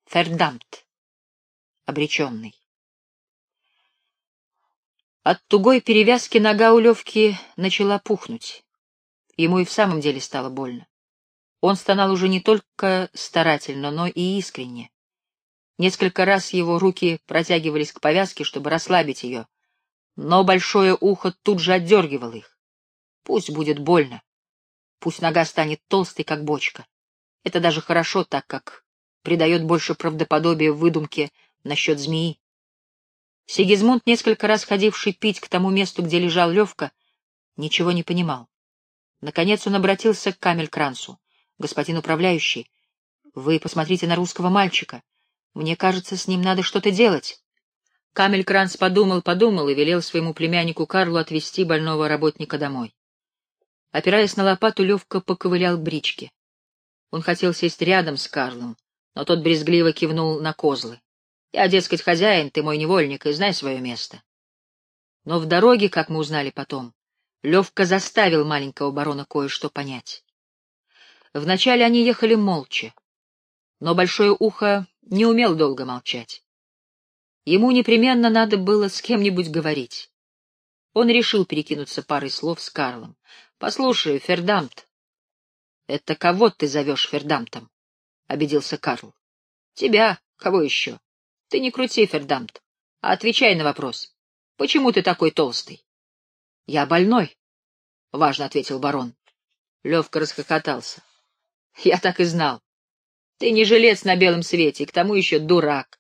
Фердамт, обреченный. От тугой перевязки нога у Левки начала пухнуть. Ему и в самом деле стало больно. Он стонал уже не только старательно, но и искренне. Несколько раз его руки протягивались к повязке, чтобы расслабить ее, но большое ухо тут же отдергивало их. Пусть будет больно, пусть нога станет толстой, как бочка. Это даже хорошо, так как придает больше правдоподобия выдумке насчет змеи. Сигизмунд, несколько раз ходивший пить к тому месту, где лежал Левка, ничего не понимал. Наконец он обратился к Камелькрансу. «Господин управляющий, вы посмотрите на русского мальчика. Мне кажется, с ним надо что-то делать». Камелькранс подумал и велел своему племяннику Карлу отвезти больного работника домой. Опираясь на лопату, Левка поковылял к бричке. Он хотел сесть рядом с Карлом, но тот брезгливо кивнул на козлы. «Я, дескать, хозяин, ты мой невольник, и знай свое место». Но в дороге, как мы узнали потом, Левка заставил маленького барона кое-что понять. Вначале они ехали молча, но большое ухо не умел долго молчать. Ему непременно надо было с кем-нибудь говорить. Он решил перекинуться парой слов с Карлом. «Послушай, Фердамт». «Это кого ты зовешь Фердамтом?» — обиделся Карл. «Тебя. Кого еще? Ты не крути, Фердамт, а отвечай на вопрос. Почему ты такой толстый?» «Я больной», — важно ответил барон. Левка расхохотался. «Я так и знал. Ты не жилец на белом свете, и к тому еще дурак».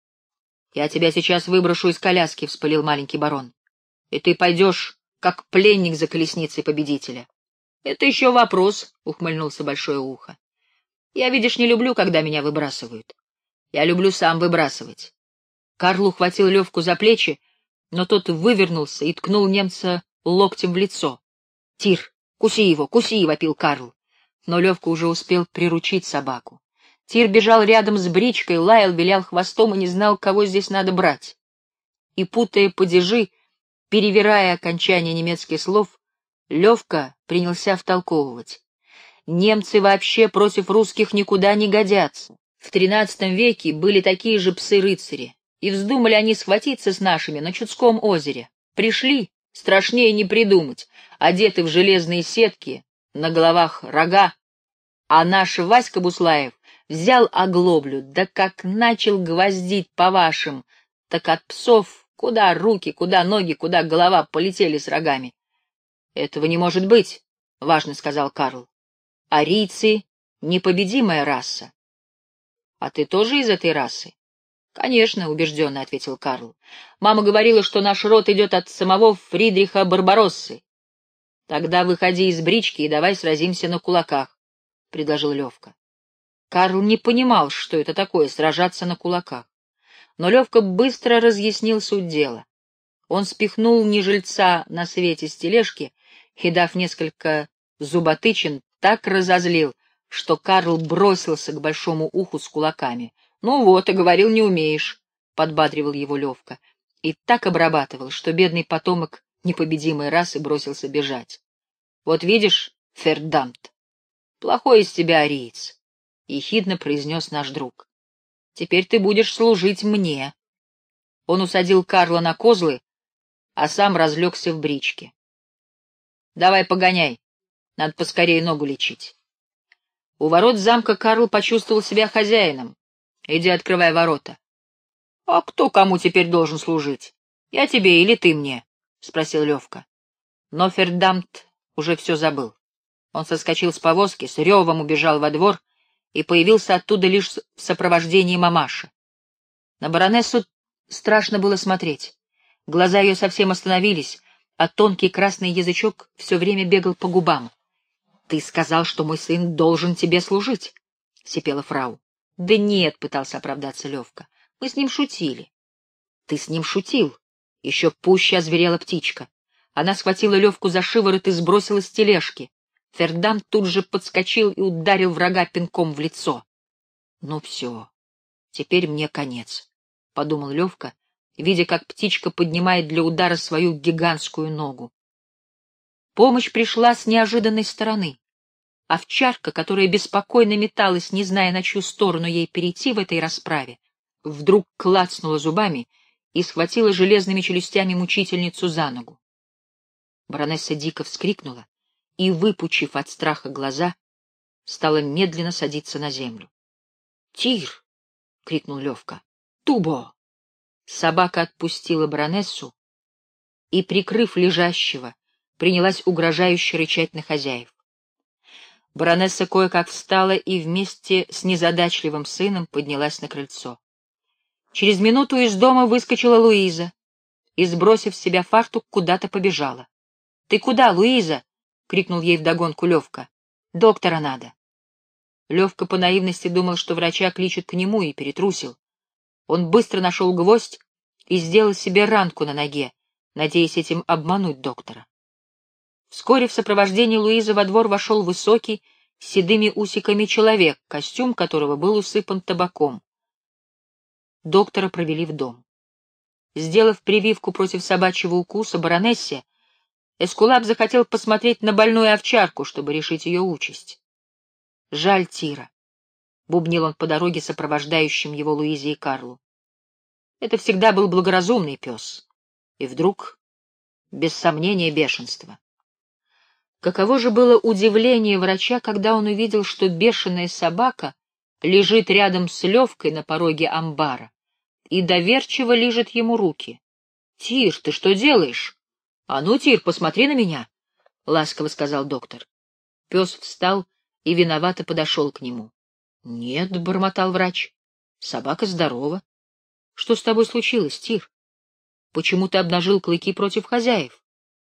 «Я тебя сейчас выброшу из коляски», — вспылил маленький барон. «И ты пойдешь, как пленник за колесницей победителя». «Это еще вопрос», — ухмыльнулся большое ухо. «Я, видишь, не люблю, когда меня выбрасывают. Я люблю сам выбрасывать». Карл ухватил Левку за плечи, но тот вывернулся и ткнул немца локтем в лицо. «Тир, куси его, куси!» — вопил Карл. Но Левка уже успел приручить собаку. Тир бежал рядом с бричкой, лаял, вилял хвостом и не знал, кого здесь надо брать. И, путая падежи, перевирая окончания немецких слов, Левка принялся втолковывать. Немцы вообще против русских никуда не годятся. В XIII веке были такие же псы-рыцари, и вздумали они схватиться с нашими на Чудском озере. Пришли, страшнее не придумать, одеты в железные сетки, на головах рога, а наш Васька Буслаев взял оглоблю, да как начал гвоздить по вашим, так от псов куда руки, куда ноги, куда голова полетели с рогами. — Этого не может быть, — важно сказал Карл. — Арийцы — непобедимая раса. — А ты тоже из этой расы? — Конечно, — убежденно ответил Карл. — Мама говорила, что наш род идет от самого Фридриха Барбароссы. — Тогда выходи из брички и давай сразимся на кулаках, — предложил Левка. Карл не понимал, что это такое — сражаться на кулаках. Но Левка быстро разъяснил суть дела. Он спихнул нежильца на свете с тележки и, дав несколько зуботычин, так разозлил, что Карл бросился к большому уху с кулаками. — Ну вот, и говорил, не умеешь, — подбадривал его Левка. И так обрабатывал, что бедный потомок непобедимой расы бросился бежать. — Вот видишь, Фердамт, плохой из тебя ариец, — ехидно произнес наш друг. — Теперь ты будешь служить мне. Он усадил Карла на козлы, а сам разлегся в бричке. — Давай погоняй, надо поскорее ногу лечить. У ворот замка Карл почувствовал себя хозяином. — Иди открывай ворота. — А кто кому теперь должен служить? Я тебе или ты мне? — спросил Левка. Но Фердамт уже все забыл. Он соскочил с повозки, с ревом убежал во двор и появился оттуда лишь в сопровождении мамаши. На баронессу страшно было смотреть. Глаза ее совсем остановились, а тонкий красный язычок все время бегал по губам. — Ты сказал, что мой сын должен тебе служить, — сипела фрау. — Да нет, — пытался оправдаться Левка, — мы с ним шутили. — Ты с ним шутил? Еще пуще озверела птичка. Она схватила Левку за шиворот и сбросила с тележки. Фердамт тут же подскочил и ударил врага пинком в лицо. — Ну все, теперь мне конец, — подумал Левка, видя, как птичка поднимает для удара свою гигантскую ногу. Помощь пришла с неожиданной стороны. Овчарка, которая беспокойно металась, не зная, на чью сторону ей перейти в этой расправе, вдруг клацнула зубами и схватила железными челюстями мучительницу за ногу. Баронесса дико вскрикнула и, выпучив от страха глаза, стала медленно садиться на землю. — Тир! — крикнул Левка. — Тубо! Собака отпустила баронессу и, прикрыв лежащего, принялась угрожающе рычать на хозяев. Баронесса кое-как встала и вместе с незадачливым сыном поднялась на крыльцо. Через минуту из дома выскочила Луиза и, сбросив с себя фартук, куда-то побежала. — Ты куда, Луиза? — крикнул ей вдогонку Левка. — Доктора надо. Левка по наивности думал, что врача кличут к нему, и перетрусил. Он быстро нашел гвоздь и сделал себе ранку на ноге, надеясь этим обмануть доктора. Вскоре в сопровождении Луизы во двор вошел высокий, с седыми усиками человек, костюм которого был усыпан табаком. Доктора провели в дом. Сделав прививку против собачьего укуса баронессе, Эскулап захотел посмотреть на больную овчарку, чтобы решить ее участь. «Жаль Тира», — бубнил он по дороге сопровождающим его Луизе и Карлу. Это всегда был благоразумный пес. И вдруг, без сомнения, бешенство. Каково же было удивление врача, когда он увидел, что бешеная собака лежит рядом с Левкой на пороге амбара и доверчиво лижет ему руки. — Тир, ты что делаешь? — А ну, Тир, посмотри на меня, — ласково сказал доктор. Пес встал и виновато подошел к нему. — Нет, — бормотал врач, — собака здорова. — Что с тобой случилось, Тир? Почему ты обнажил клыки против хозяев?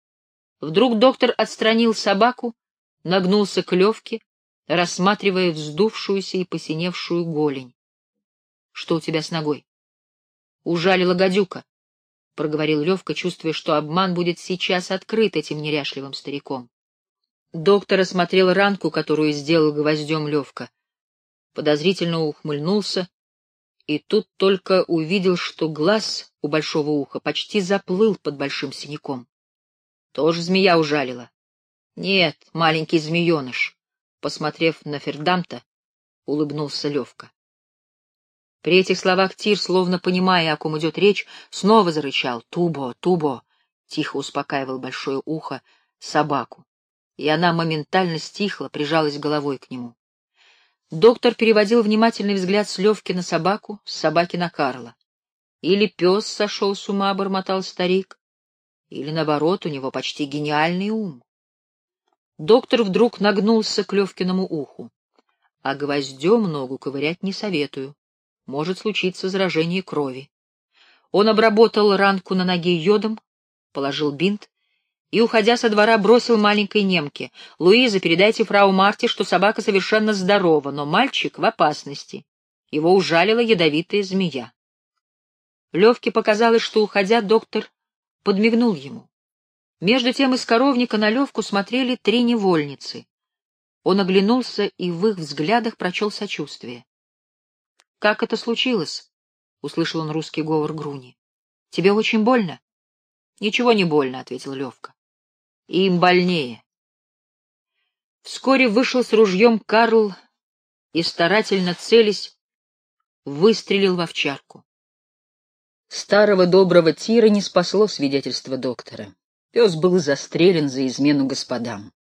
Вдруг доктор отстранил собаку, нагнулся к Левке, рассматривая вздувшуюся и посиневшую голень. — Что у тебя с ногой? — Ужалила гадюка, — проговорил Левка, чувствуя, что обман будет сейчас открыт этим неряшливым стариком. Доктор осмотрел ранку, которую сделал гвоздем Левка, подозрительно ухмыльнулся, и тут только увидел, что глаз у большого уха почти заплыл под большим синяком. Тоже змея ужалила? Нет, маленький змееныш. Посмотрев на Фердамта, улыбнулся Левка. При этих словах Тир, словно понимая, о ком идет речь, снова зарычал. «Тубо, Тубо!» — тихо успокаивал большое ухо собаку, и она моментально стихла, прижалась головой к нему. Доктор переводил внимательный взгляд с Левки на собаку, с собаки на Карла. Или пес сошел с ума, бормотал старик, или, наоборот, у него почти гениальный ум. Доктор вдруг нагнулся к Левкиному уху. — А гвоздем ногу ковырять не советую. Может случиться заражение крови. Он обработал ранку на ноге йодом, положил бинт и, уходя со двора, бросил маленькой немке: «Луиза, передайте фрау Марте, что собака совершенно здорова, но мальчик в опасности. Его ужалила ядовитая змея». Левке показалось, что, уходя, доктор подмигнул ему. Между тем из коровника на Левку смотрели 3 невольницы. Он оглянулся и в их взглядах прочел сочувствие. — Как это случилось? — услышал он русский говор Груни. — Тебе очень больно? — Ничего не больно, — ответил Левка. — Им больнее. Вскоре вышел с ружьем Карл и, старательно целясь, выстрелил в овчарку. Старого доброго Тира не спасло свидетельство доктора. Пес был застрелен за измену господам.